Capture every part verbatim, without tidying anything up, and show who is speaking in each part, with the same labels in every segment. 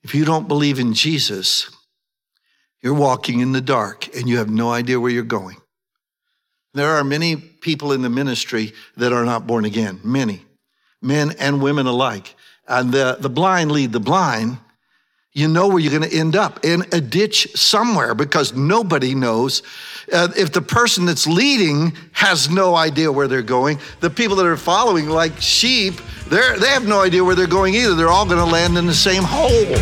Speaker 1: If you don't believe in Jesus, you're walking in the dark and you have no idea where you're going. There are many people in the ministry that are not born again, many, men and women alike. And the, the blind lead the blind. You know where you're going to end up, in a ditch somewhere, because nobody knows. Uh, if the person that's leading has no idea where they're going, the people that are following, like sheep, they're, they have no idea where they're going either. They're all going to land in the same hole.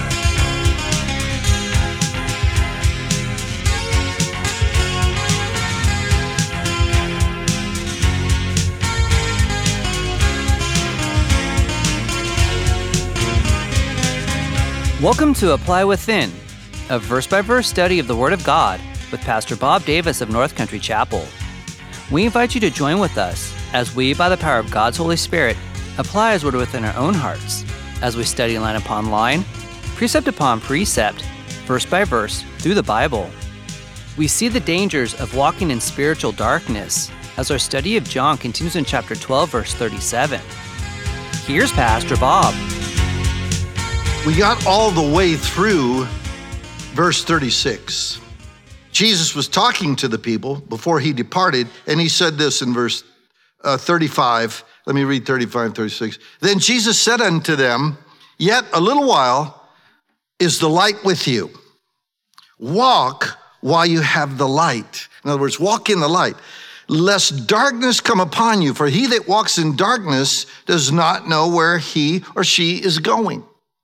Speaker 2: Welcome to Apply Within, a verse-by-verse study of the Word of God with Pastor Bob Davis of North Country Chapel. We invite you to join with us as we, by the power of God's Holy Spirit, apply His Word within our own hearts as we study line upon line, precept upon precept, verse by verse, through the Bible. We see the dangers of walking in spiritual darkness as our study of John continues in chapter twelve, verse thirty-seven. Here's Pastor Bob.
Speaker 1: We got all the way through verse thirty-six. Jesus was talking to the people before he departed, and he said this in verse uh, thirty-five. Let me read thirty-five, thirty-six. Then Jesus said unto them, yet a little while is the light with you. Walk while you have the light. In other words, walk in the light, lest darkness come upon you. For he that walks in darkness does not know where he or she is going.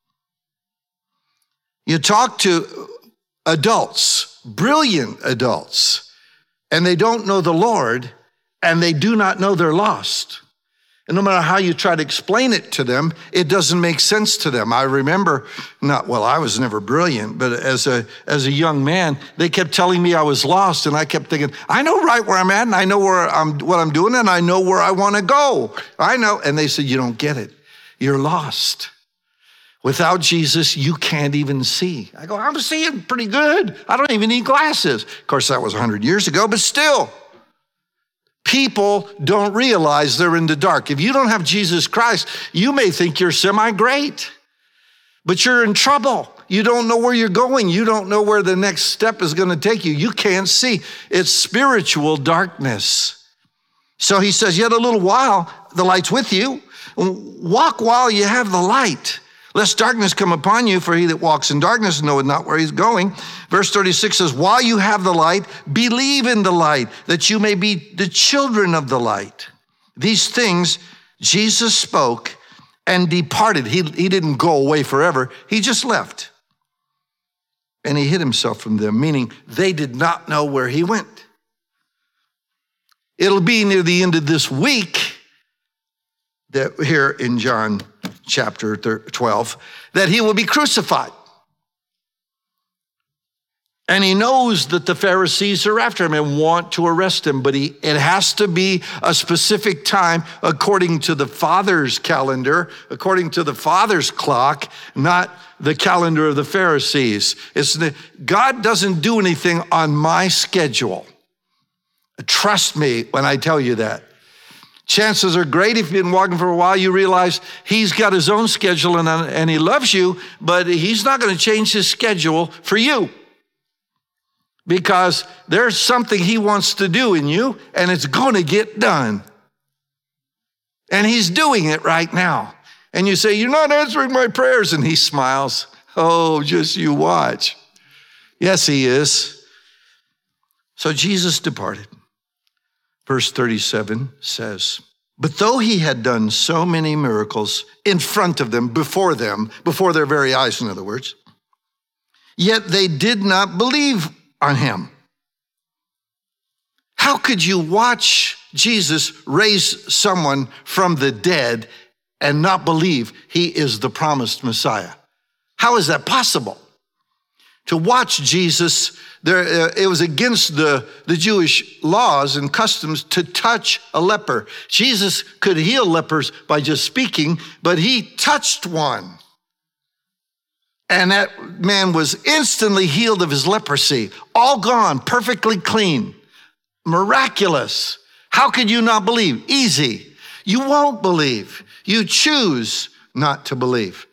Speaker 1: You talk to adults, brilliant adults, and they don't know the Lord, and they do not know they're lost. And no matter how you try to explain it to them, it doesn't make sense to them. I remember, not, well, I was never brilliant, but as a as a young man, they kept telling me I was lost, and I kept thinking, I know right where I'm at, and I know where I'm what I'm doing, and I know where I want to go. I know. And they said, you don't get it. You're lost. Without Jesus, you can't even see. I go, I'm seeing pretty good. I don't even need glasses. Of course, that was one hundred years ago, but still, people don't realize they're in the dark. If you don't have Jesus Christ, you may think you're semi-great, but you're in trouble. You don't know where you're going. You don't know where the next step is going to take you. You can't see. It's spiritual darkness. So he says, yet a little while, the light's with you. Walk while you have the light. Lest darkness come upon you, for he that walks in darkness knoweth not where he's going. Verse thirty-six says, while you have the light, believe in the light, that you may be the children of the light. These things Jesus spoke and departed. He, he didn't go away forever. He just left. And he hid himself from them, meaning they did not know where he went. It'll be near the end of this week that here in John chapter twelve, that he will be crucified. And he knows that the Pharisees are after him and want to arrest him, but he, it has to be a specific time according to the Father's calendar, according to the Father's clock, not the calendar of the Pharisees. It's the, God doesn't do anything on my schedule. Trust me when I tell you that. Chances are great if you've been walking for a while, you realize he's got his own schedule and, and he loves you, but he's not going to change his schedule for you because there's something he wants to do in you and it's going to get done. And he's doing it right now. And you say, you're not answering my prayers. And he smiles. Oh, just you watch. Yes, he is. So Jesus departed. Verse thirty-seven says, but though he had done so many miracles in front of them, before them, before their very eyes, in other words, yet they did not believe on him. How could you watch Jesus raise someone from the dead and not believe he is the promised Messiah? How is that possible? To watch Jesus, there, uh, it was against the, the Jewish laws and customs to touch a leper. Jesus could heal lepers by just speaking, but he touched one. And that man was instantly healed of his leprosy, all gone, perfectly clean, miraculous. How could you not believe? Easy. You won't believe. You choose not to believe.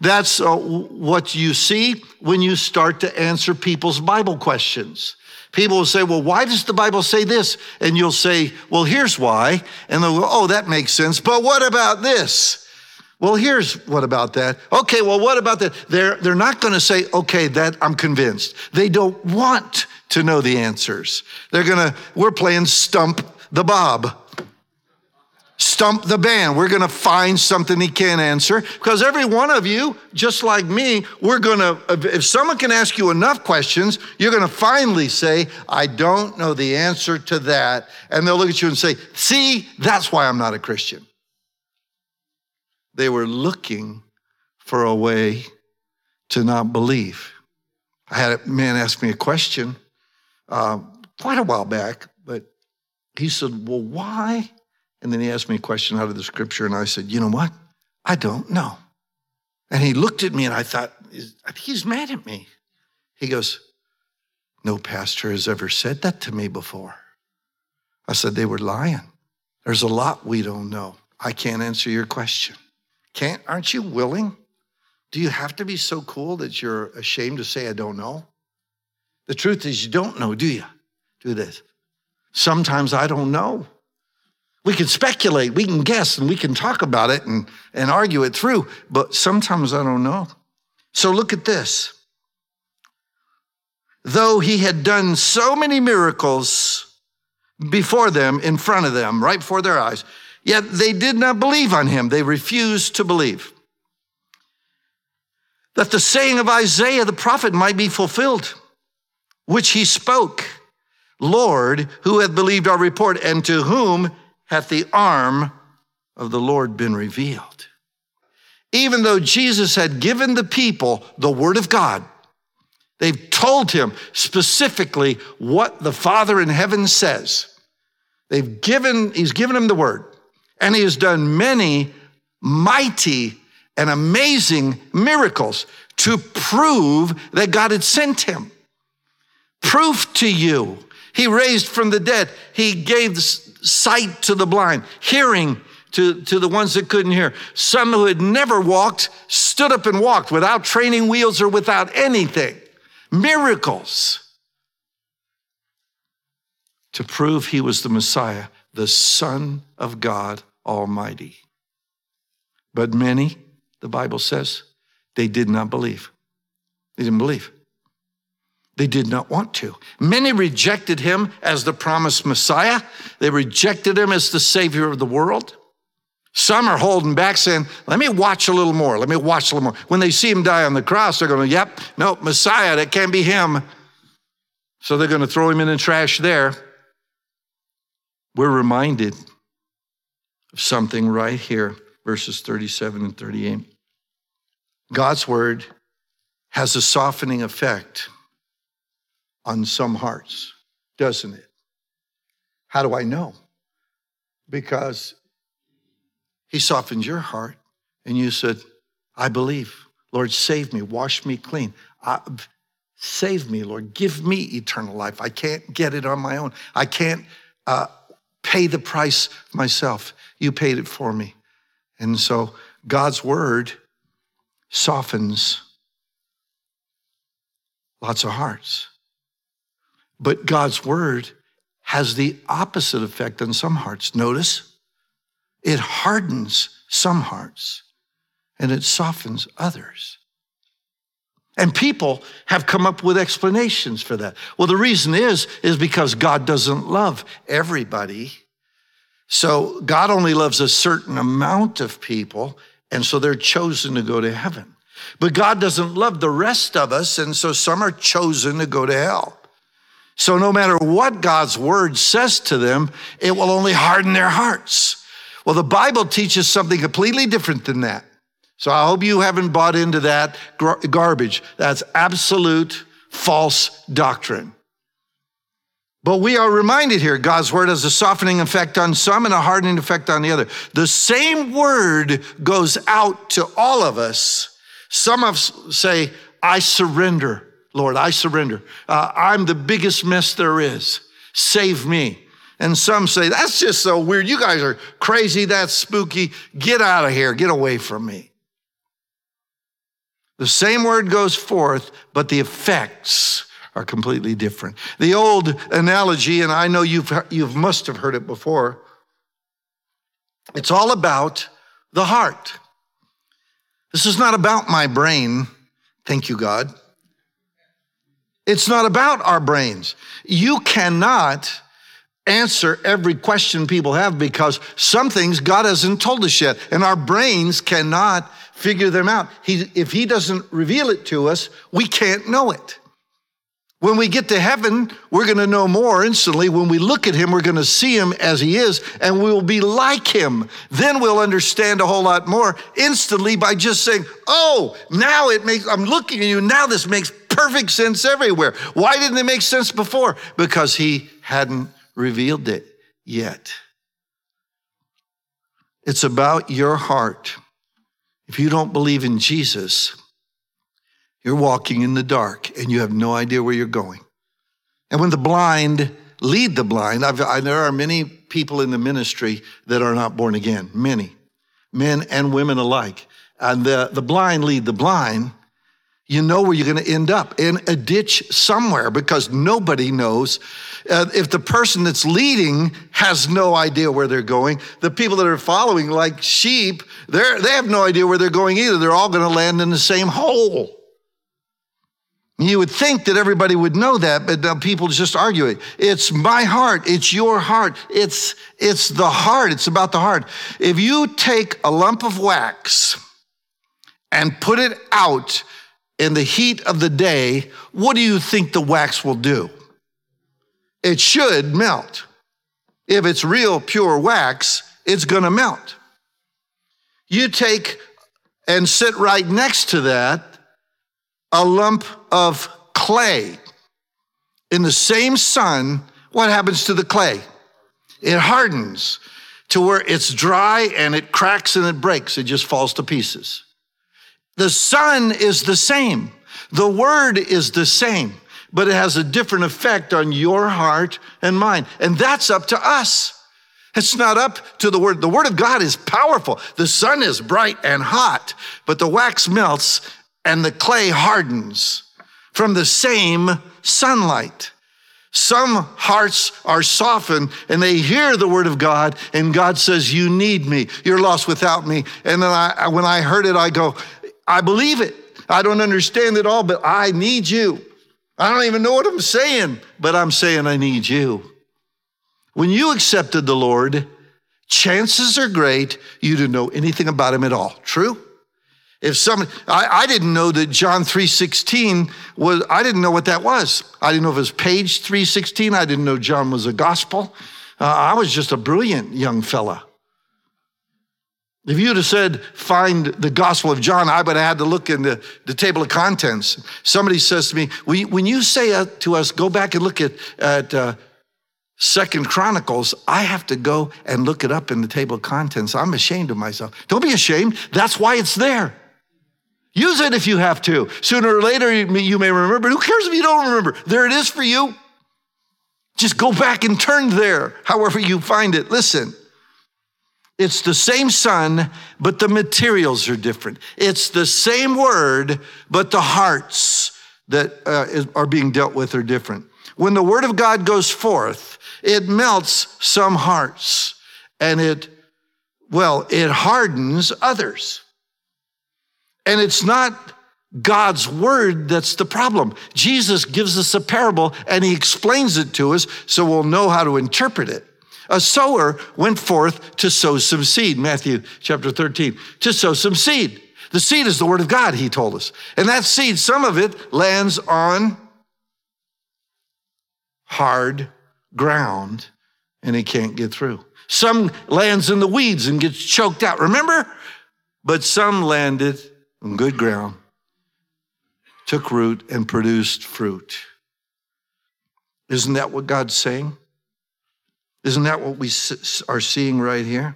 Speaker 1: That's uh, what you see when you start to answer people's Bible questions. People will say, well, why does the Bible say this? And you'll say, well, here's why. And they'll go, oh, that makes sense. But what about this? Well, here's what about that. Okay, well, what about that? They're, they're not going to say, okay, that I'm convinced. They don't want to know the answers. They're going to, we're playing Stump the Bob. Stump the band. We're going to find something he can't answer, because every one of you, just like me, we're going to, if someone can ask you enough questions, you're going to finally say, I don't know the answer to that. And they'll look at you and say, see, that's why I'm not a Christian. They were looking for a way to not believe. I had a man ask me a question uh, quite a while back, but he said, well, why? And then he asked me a question out of the scripture, and I said, you know what? I don't know. And he looked at me, and I thought, he's mad at me. He goes, no pastor has ever said that to me before. I said, they were lying. There's a lot we don't know. I can't answer your question. Can't? Aren't you willing? Do you have to be so cool that you're ashamed to say, I don't know? The truth is, you don't know, do you? Do this. Sometimes I don't know. We can speculate, we can guess, and we can talk about it and, and argue it through, but sometimes I don't know. So look at this. Though he had done so many miracles before them, in front of them, right before their eyes, yet they did not believe on him. They refused to believe. That the saying of Isaiah the prophet might be fulfilled, which he spoke, Lord, who hath believed our report, and to whom hath the arm of the Lord been revealed. Even though Jesus had given the people the word of God, they've told him specifically what the Father in heaven says. They've given, he's given him the word, and he has done many mighty and amazing miracles to prove that God had sent him. Proof to you. He raised from the dead. He gave sight to the blind, hearing to, to the ones that couldn't hear. Some who had never walked stood up and walked without training wheels or without anything. Miracles to prove he was the Messiah, the Son of God Almighty. But many, the Bible says, they did not believe. They didn't believe. They did not want to. Many rejected him as the promised Messiah. They rejected him as the Savior of the world. Some are holding back saying, let me watch a little more. Let me watch a little more. When they see him die on the cross, they're going, yep, no, Messiah, that can't be him. So they're going to throw him in the trash there. We're reminded of something right here, verses thirty-seven and thirty-eight. God's word has a softening effect on some hearts, doesn't it? How do I know? Because he softened your heart and you said, I believe. Lord, save me, wash me clean. I, save me, Lord, give me eternal life. I can't get it on my own. I can't uh, pay the price myself. You paid it for me. And so God's word softens lots of hearts. But God's word has the opposite effect on some hearts. Notice, it hardens some hearts and it softens others. And people have come up with explanations for that. Well, the reason is, is because God doesn't love everybody. So God only loves a certain amount of people, and so they're chosen to go to heaven. But God doesn't love the rest of us, and so some are chosen to go to hell. So no matter what God's word says to them, it will only harden their hearts. Well, the Bible teaches something completely different than that. So I hope you haven't bought into that gar- garbage. That's absolute false doctrine. But we are reminded here, God's word has a softening effect on some and a hardening effect on the other. The same word goes out to all of us. Some of us say, I surrender. Lord, I surrender. Uh, I'm the biggest mess there is. Save me. And some say, that's just so weird. You guys are crazy. That's spooky. Get out of here. Get away from me. The same word goes forth, but the effects are completely different. The old analogy, and I know you've you must have heard it before, it's all about the heart. This is not about my brain. Thank you, God. It's not about our brains. You cannot answer every question people have because some things God hasn't told us yet, and our brains cannot figure them out. He, if he doesn't reveal it to us, we can't know it. When we get to heaven, we're going to know more instantly. When we look at him, we're going to see him as he is, and we will be like him. Then we'll understand a whole lot more instantly by just saying, oh, now it makes, I'm looking at you, now this makes perfect sense everywhere. Why didn't it make sense before? Because he hadn't revealed it yet. It's about your heart. If you don't believe in Jesus, you're walking in the dark and you have no idea where you're going. And when the blind lead the blind, I've, I, there are many people in the ministry that are not born again, many, men and women alike. And the, the blind lead the blind, you know where you're going to end up, in a ditch somewhere, because nobody knows. Uh, if the person that's leading has no idea where they're going, the people that are following, like sheep, they're, they have no idea where they're going either. They're all going to land in the same hole. You would think that everybody would know that, but uh, people just argue it. It's my heart. It's your heart. It's, it's the heart. It's about the heart. If you take a lump of wax and put it out in the heat of the day, what do you think the wax will do? It should melt. If it's real pure wax, it's going to melt. You take and sit right next to that a lump of clay. In the same sun, what happens to the clay? It hardens to where it's dry and it cracks and it breaks. It just falls to pieces. The sun is the same. The word is the same, but it has a different effect on your heart and mine. And that's up to us. It's not up to the word. The word of God is powerful. The sun is bright and hot, but the wax melts and the clay hardens from the same sunlight. Some hearts are softened and they hear the word of God and God says, you need me. You're lost without me. And then I, when I heard it, I go, I believe it. I don't understand it all, but I need you. I don't even know what I'm saying, but I'm saying I need you. When you accepted the Lord, chances are great you didn't know anything about him at all. True? If someone, I, I didn't know that John three sixteen was, I didn't know what that was. I didn't know if it was page three sixteen. I didn't know John was a gospel. Uh, I was just a brilliant young fella. If you'd have said, find the Gospel of John, I would have had to look in the, the table of contents. Somebody says to me, when you say uh, to us, go back and look at, at uh, Second Chronicles, I have to go and look it up in the table of contents. I'm ashamed of myself. Don't be ashamed. That's why it's there. Use it if you have to. Sooner or later, you may remember. Who cares if you don't remember? There it is for you. Just go back and turn there, however you find it. Listen, it's the same sun, but the materials are different. It's the same word, but the hearts that uh, is, are being dealt with are different. When the word of God goes forth, it melts some hearts, and it, well, it hardens others. And it's not God's word that's the problem. Jesus gives us a parable and he explains it to us so we'll know how to interpret it. A sower went forth to sow some seed, Matthew chapter thirteen, to sow some seed. The seed is the word of God, he told us. And that seed, some of it lands on hard ground and it can't get through. Some lands in the weeds and gets choked out, remember? But some landed on good ground, took root, and produced fruit. Isn't that what God's saying? Isn't that what we are seeing right here?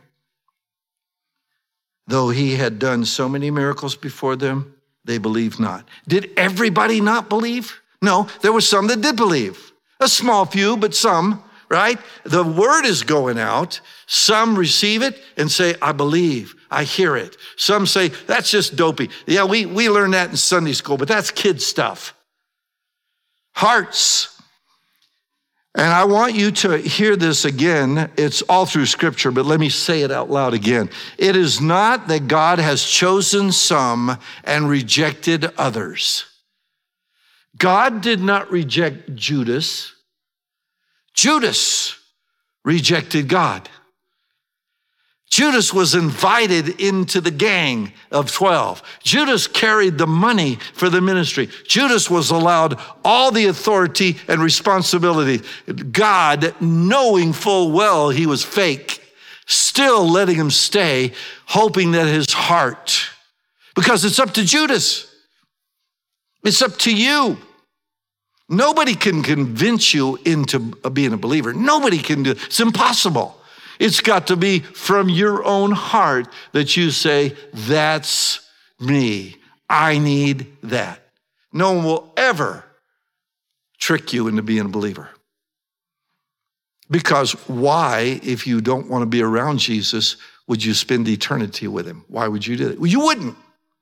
Speaker 1: Though he had done so many miracles before them, they believed not. Did everybody not believe? No, there were some that did believe. A small few, but some, right? The word is going out. Some receive it and say, I believe. I hear it. Some say, that's just dopey. Yeah, we, we learned that in Sunday school, but that's kid stuff. Hearts. And I want you to hear this again. It's all through Scripture, but let me say it out loud again. It is not that God has chosen some and rejected others. God did not reject Judas. Judas rejected God. Judas was invited into the gang of twelve. Judas carried the money for the ministry. Judas was allowed all the authority and responsibility. God, knowing full well he was fake, still letting him stay, hoping that his heart, because it's up to Judas. It's up to you. Nobody can convince you into being a believer. Nobody can do it. It's impossible. It's got to be from your own heart that you say, that's me. I need that. No one will ever trick you into being a believer. Because why, if you don't want to be around Jesus, would you spend eternity with him? Why would you do that? Well, you wouldn't.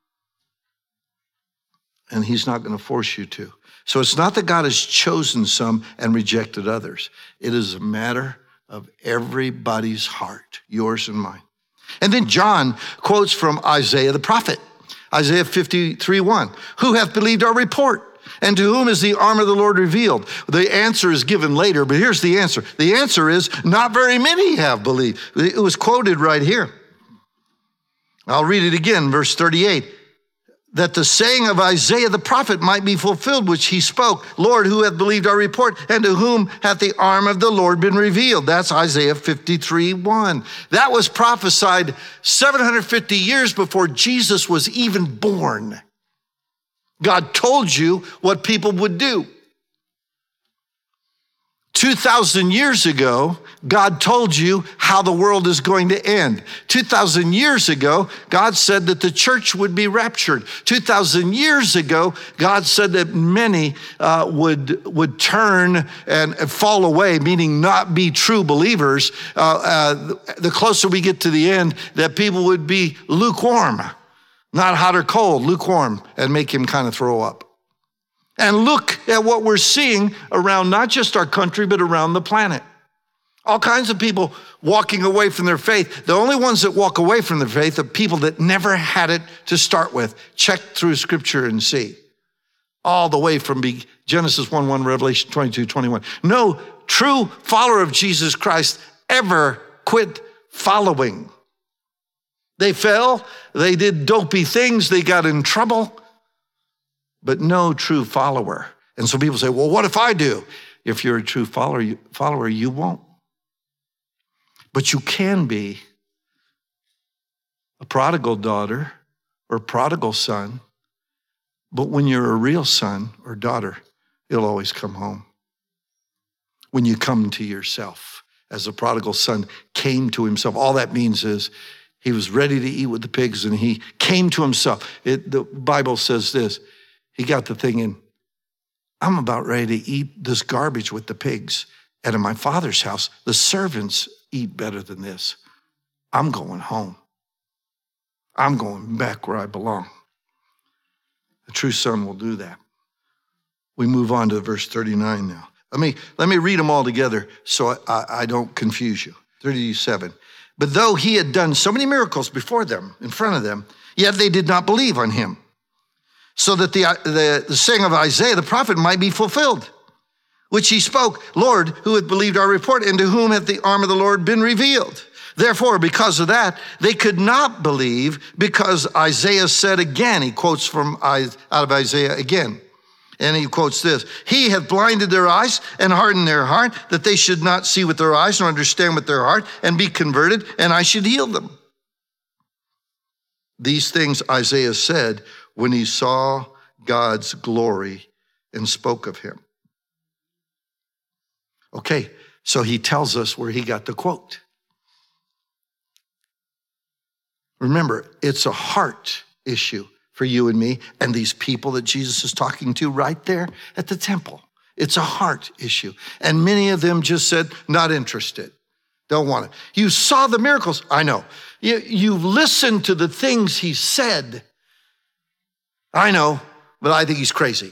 Speaker 1: And he's not going to force you to. So it's not that God has chosen some and rejected others. It is a matter of everybody's heart, yours and mine. And then John quotes from Isaiah the prophet, Isaiah fifty-three one, who hath believed our report, and to whom is the arm of the Lord revealed? The answer is given later, but here's the answer. The answer is not very many have believed. It was quoted right here. I'll read it again, verse thirty-eight. That the saying of Isaiah the prophet might be fulfilled, which he spoke, Lord, who hath believed our report, and to whom hath the arm of the Lord been revealed? That's Isaiah fifty-three one. That was prophesied seven hundred fifty years before Jesus was even born. God told you what people would do. two thousand years ago, God told you how the world is going to end. two thousand years ago, God said that the church would be raptured. two thousand years ago, God said that many uh, would, would turn and fall away, meaning not be true believers. Uh, uh, the closer we get to the end, that people would be lukewarm, not hot or cold, lukewarm, and make him kind of throw up. And look at what we're seeing around not just our country, but around the planet. All kinds of people walking away from their faith. The only ones that walk away from their faith are people that never had it to start with. Check through Scripture and see. All the way from Genesis one one, Revelation twenty-two twenty-one. No true follower of Jesus Christ ever quit following. They fell, they did dopey things, they got in trouble. But no true follower. And so people say, well, what if I do? If you're a true follower, you, follower, you won't. But you can be a prodigal daughter or prodigal son. But when you're a real son or daughter, you'll always come home. When you come to yourself, as a prodigal son came to himself, all that means is he was ready to eat with the pigs and he came to himself. It, the Bible says this. He got the thing in, I'm about ready to eat this garbage with the pigs. And in my Father's house, the servants eat better than this. I'm going home. I'm going back where I belong. The true son will do that. We move on to verse thirty-nine now. Let me, let me read them all together so I, I, I don't confuse you. thirty-seven. But though he had done so many miracles before them, in front of them, yet they did not believe on him. So that the, the, the saying of Isaiah the prophet might be fulfilled, which he spoke, Lord, who hath believed our report, and to whom hath the arm of the Lord been revealed? Therefore, because of that, they could not believe, because Isaiah said again, he quotes from out of Isaiah again, and he quotes this, he hath blinded their eyes and hardened their heart, that they should not see with their eyes nor understand with their heart, and be converted, and I should heal them. These things Isaiah said when he saw God's glory and spoke of him. Okay, so he tells us where he got the quote. Remember, it's a heart issue for you and me and these people that Jesus is talking to right there at the temple. It's a heart issue. And many of them just said, not interested. Don't want it. You saw the miracles. I know. You, you've listened to the things he said. I know, but I think he's crazy.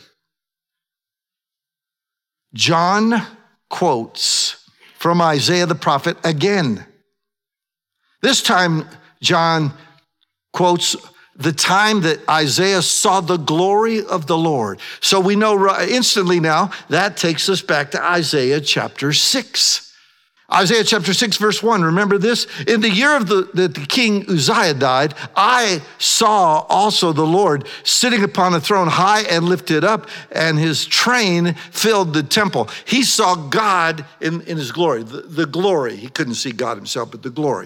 Speaker 1: John quotes from Isaiah the prophet again. This time, John quotes the time that Isaiah saw the glory of the Lord. So we know instantly now that takes us back to Isaiah chapter six. Isaiah chapter six, verse one, remember this? In the year of the, that the king Uzziah died, I saw also the Lord sitting upon a throne high and lifted up, and his train filled the temple. He saw God in, in his glory, the, the glory. He couldn't see God himself, but the glory.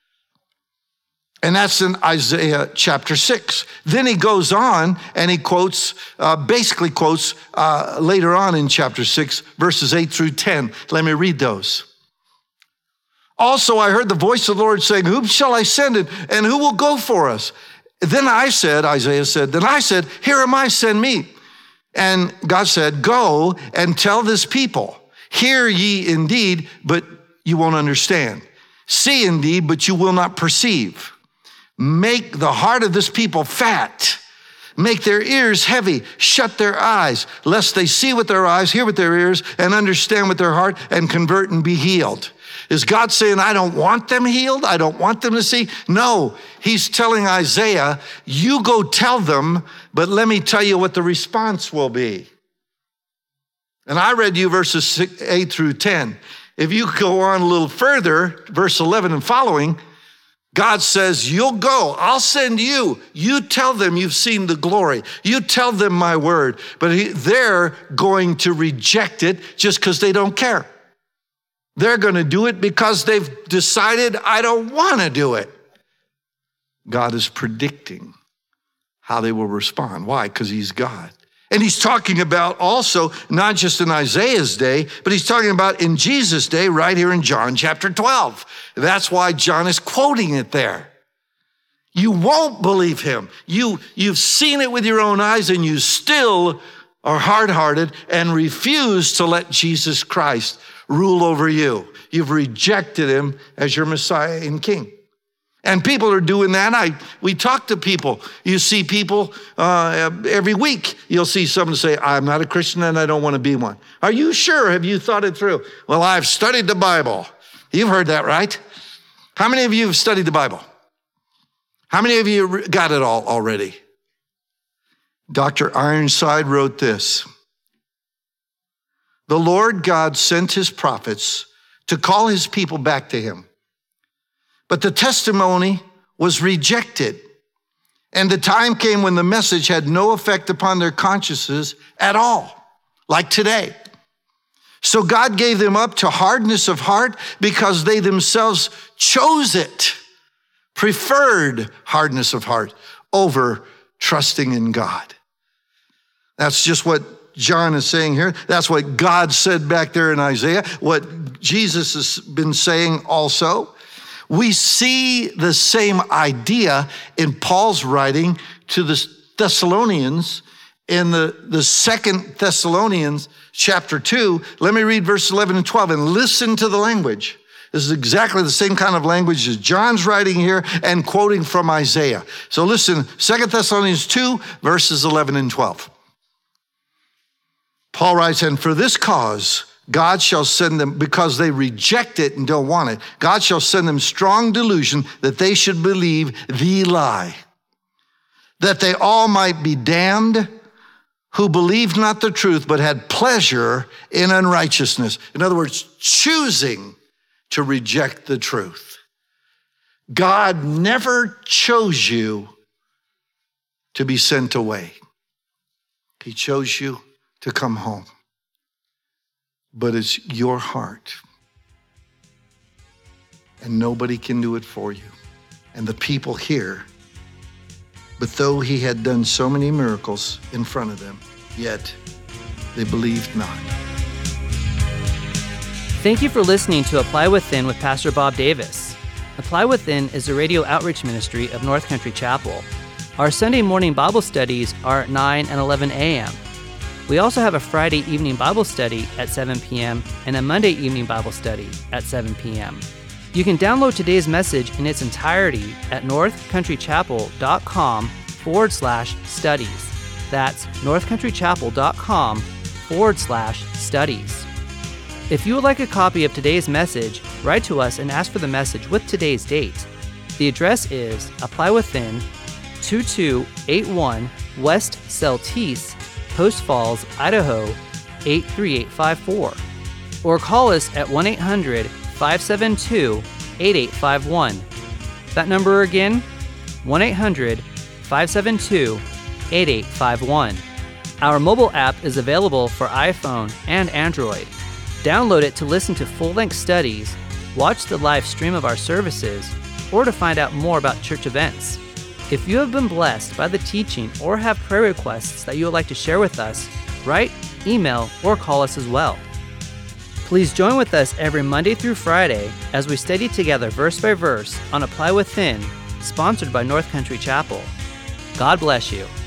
Speaker 1: And that's in Isaiah chapter six. Then he goes on and he quotes, uh, basically quotes uh, later on in chapter six, verses eight through ten. Let me read those. Also, I heard the voice of the Lord saying, whom shall I send and, and who will go for us? Then I said, Isaiah said, then I said, here am I, send me. And God said, go and tell this people, hear ye indeed, but you won't understand. See indeed, but you will not perceive. Make the heart of this people fat. Make their ears heavy. Shut their eyes, lest they see with their eyes, hear with their ears, and understand with their heart, and convert and be healed. Is God saying, I don't want them healed? I don't want them to see? No, he's telling Isaiah, you go tell them, but let me tell you what the response will be. And I read you verses eight through ten. If you go on a little further, verse eleven and following, God says, you'll go. I'll send you. You tell them you've seen the glory. You tell them my word. But he, they're going to reject it just because they don't care. They're going to do it because they've decided, I don't want to do it. God is predicting how they will respond. Why? Because he's God. And he's talking about also, not just in Isaiah's day, but he's talking about in Jesus' day, right here in John chapter twelve. That's why John is quoting it there. You won't believe him. You, you've seen it with your own eyes, and you still are hard-hearted and refuse to let Jesus Christ rule over you. You've rejected him as your Messiah and King. And people are doing that. I we talk to people. You see people uh, every week. You'll see someone say, I'm not a Christian and I don't want to be one. Are you sure? Have you thought it through? Well, I've studied the Bible. You've heard that, right? How many of you have studied the Bible? How many of you got it all already? Doctor Ironside wrote this. The Lord God sent his prophets to call his people back to him. But the testimony was rejected, and the time came when the message had no effect upon their consciences at all, like today. So God gave them up to hardness of heart because they themselves chose it, preferred hardness of heart over trusting in God. That's just what John is saying here. That's what God said back there in Isaiah, what Jesus has been saying also. We see the same idea in Paul's writing to the Thessalonians in the, the second Thessalonians chapter two. Let me read verse eleven and twelve and listen to the language. This is exactly the same kind of language as John's writing here and quoting from Isaiah. So listen, Second Thessalonians two, verses eleven and twelve. Paul writes, and for this cause, God shall send them, because they reject it and don't want it, God shall send them strong delusion that they should believe the lie, that they all might be damned who believed not the truth, but had pleasure in unrighteousness. In other words, choosing to reject the truth. God never chose you to be sent away. He chose you to come home. But it's your heart. And nobody can do it for you. And the people here, but though he had done so many miracles in front of them, yet they believed not.
Speaker 2: Thank you for listening to Apply Within with Pastor Bob Davis. Apply Within is a radio outreach ministry of North Country Chapel. Our Sunday morning Bible studies are at nine and eleven a.m. We also have a Friday evening Bible study at seven p.m. and a Monday evening Bible study at seven p.m. You can download today's message in its entirety at northcountrychapel.com forward slash studies. That's northcountrychapel.com forward slash studies. If you would like a copy of today's message, write to us and ask for the message with today's date. The address is Apply Within, two two eight one West Celtice, Post Falls, Idaho, eight three eight five four. Or call us at one eight hundred five seven two eight eight five one. That number again, one eight hundred five seven two eight eight five one. Our mobile app is available for iPhone and Android. Download it to listen to full-length studies, watch the live stream of our services, or to find out more about church events. If you have been blessed by the teaching or have prayer requests that you would like to share with us, write, email, or call us as well. Please join with us every Monday through Friday as we study together verse by verse on Apply Within, sponsored by North Country Chapel. God bless you.